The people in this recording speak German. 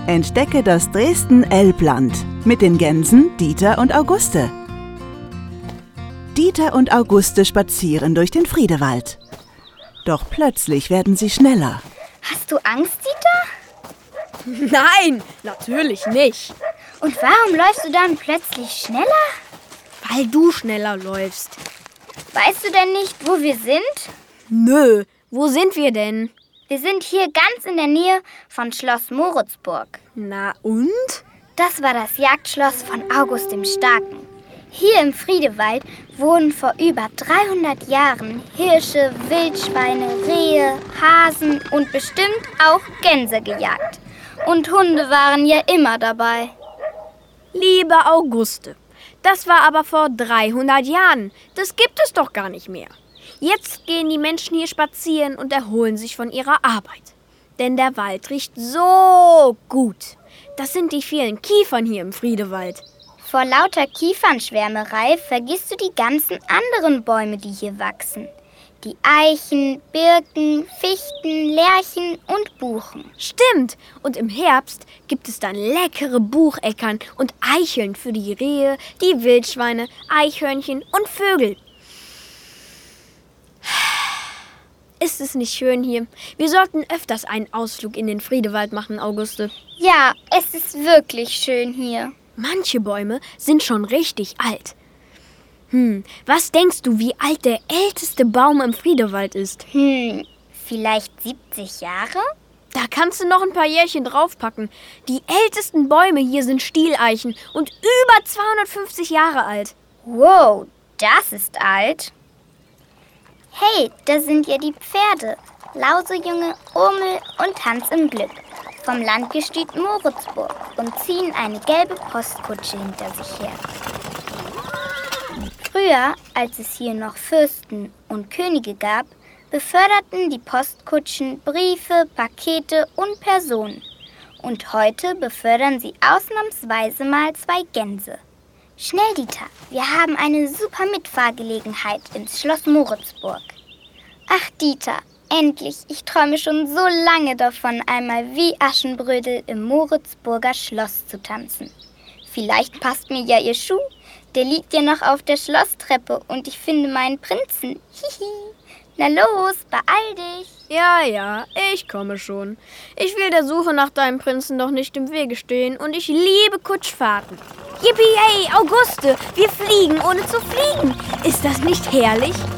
Entdecke das Dresden-Elbland mit den Gänsen Dieter und Auguste. Dieter und Auguste spazieren durch den Friedewald. Doch plötzlich werden sie schneller. Hast du Angst, Dieter? Nein, natürlich nicht. Und warum läufst du dann plötzlich schneller? Weil du schneller läufst. Weißt du denn nicht, wo wir sind? Nö, wo sind wir denn? Wir sind hier ganz in der Nähe von Schloss Moritzburg. Na und? Das war das Jagdschloss von August dem Starken. Hier im Friedewald wurden vor über 300 Jahren Hirsche, Wildschweine, Rehe, Hasen und bestimmt auch Gänse gejagt. Und Hunde waren ja immer dabei. Liebe Auguste, das war aber vor 300 Jahren. Das gibt es doch gar nicht mehr. Jetzt gehen die Menschen hier spazieren und erholen sich von ihrer Arbeit. Denn der Wald riecht so gut. Das sind die vielen Kiefern hier im Friedewald. Vor lauter Kiefernschwärmerei vergisst du die ganzen anderen Bäume, die hier wachsen. Die Eichen, Birken, Fichten, Lärchen und Buchen. Stimmt. Und im Herbst gibt es dann leckere Bucheckern und Eicheln für die Rehe, die Wildschweine, Eichhörnchen und Vögel. Ist es nicht schön hier? Wir sollten öfters einen Ausflug in den Friedewald machen, Auguste. Ja, es ist wirklich schön hier. Manche Bäume sind schon richtig alt. Was denkst du, wie alt der älteste Baum im Friedewald ist? Vielleicht 70 Jahre? Da kannst du noch ein paar Jährchen draufpacken. Die ältesten Bäume hier sind Stieleichen und über 250 Jahre alt. Wow, das ist alt. Hey, da sind ja die Pferde. Lausejunge, Urmel und Hans im Glück. Vom Landgestüt Moritzburg und ziehen eine gelbe Postkutsche hinter sich her. Früher, als es hier noch Fürsten und Könige gab, beförderten die Postkutschen Briefe, Pakete und Personen. Und heute befördern sie ausnahmsweise mal 2 Gänse. Schnell, Dieter, wir haben eine super Mitfahrgelegenheit ins Schloss Moritzburg. Ach, Dieter, endlich, ich träume schon so lange davon, einmal wie Aschenbrödel im Moritzburger Schloss zu tanzen. Vielleicht passt mir ja Ihr Schuh, der liegt ja noch auf der Schlosstreppe und ich finde meinen Prinzen. Hihi. Na los, beeil dich. Ja, ich komme schon. Ich will der Suche nach deinem Prinzen doch nicht im Wege stehen und ich liebe Kutschfahrten. Yippie, hey, Auguste, wir fliegen ohne zu fliegen. Ist das nicht herrlich?